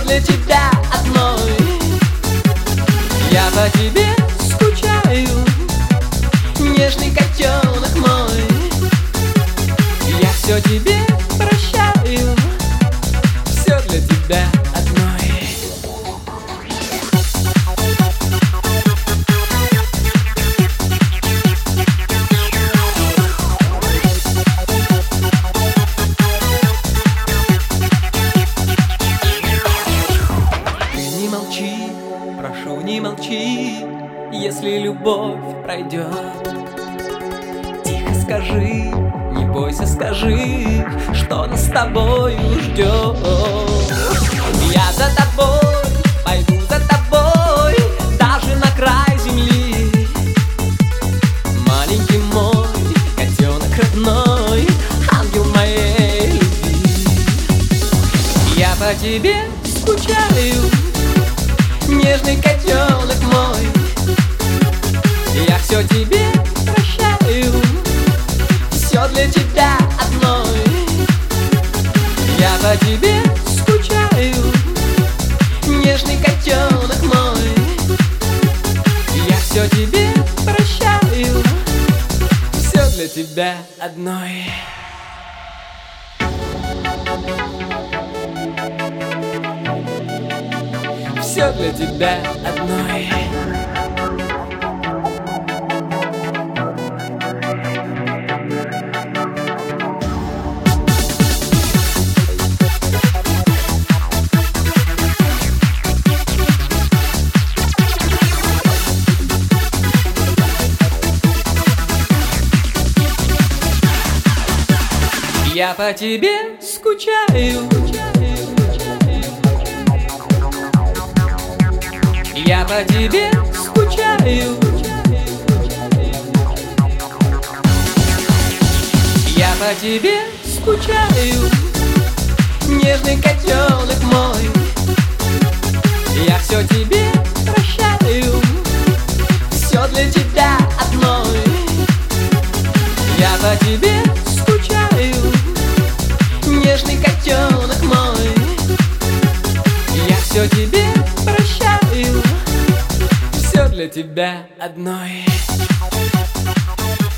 для тебя одной. Я по тебе скучаю, нежный котенок мой. Я все тебе прощаю, все для тебя одной. Ты не молчи, прошу, не молчи, если любовь пройдет. Тихо скажи, не бойся, скажи, что нас с тобою ждет. Я за тобой, пойду за тобой, даже на край земли. Маленький мой котенок родной, ангел моей любви. Я по тебе скучаю, нежный котенок мой. Я все тебе прощаю, все для тебя одной. Я по тебе скучаю, нежный котенок мой. Я все тебе прощаю, все для тебя одной. Все для тебя одной. Я по тебе скучаю, я по тебе скучаю, я по тебе скучаю, нежный котенок мой. Я все тебе прощаю, все для тебя одной. Я по тебе скучаю, нежный котенок мой. Я все тебе прощаю, все для тебя одной.